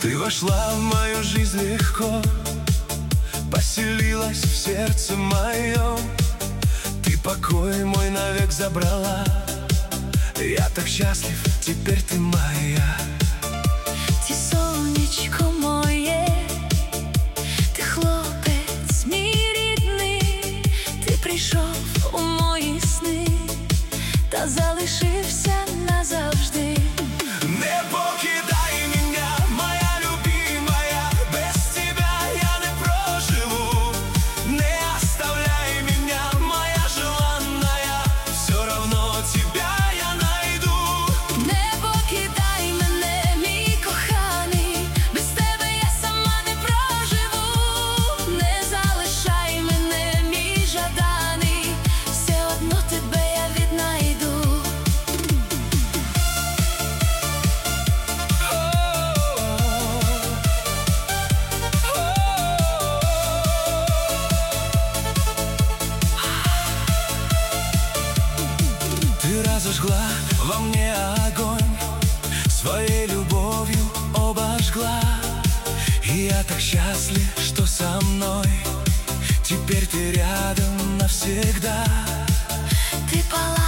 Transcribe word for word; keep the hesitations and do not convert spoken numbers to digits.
Ты вошла в мою жизнь легко, поселилась в сердце моем. Ты покой мой навек забрала, я так счастлив, теперь ты моя. Ти сонечко моє, ти хлопець мій рідний, ти прийшов у мої сни та залишився назавжди. Не покидай меня, моя любимая, без тебя я не проживу. Не оставляй меня, моя желанная, все равно тебя я найду. Не покидай мене, мій коханий, без тебе я сама не проживу. Не залишай мене, мій жаданий, все одно тебе я віднайду. Ты разожгла во мне огонь, своей любовью обожгла. И я так счастлив, что со мной теперь ты рядом навсегда. Ти палаєш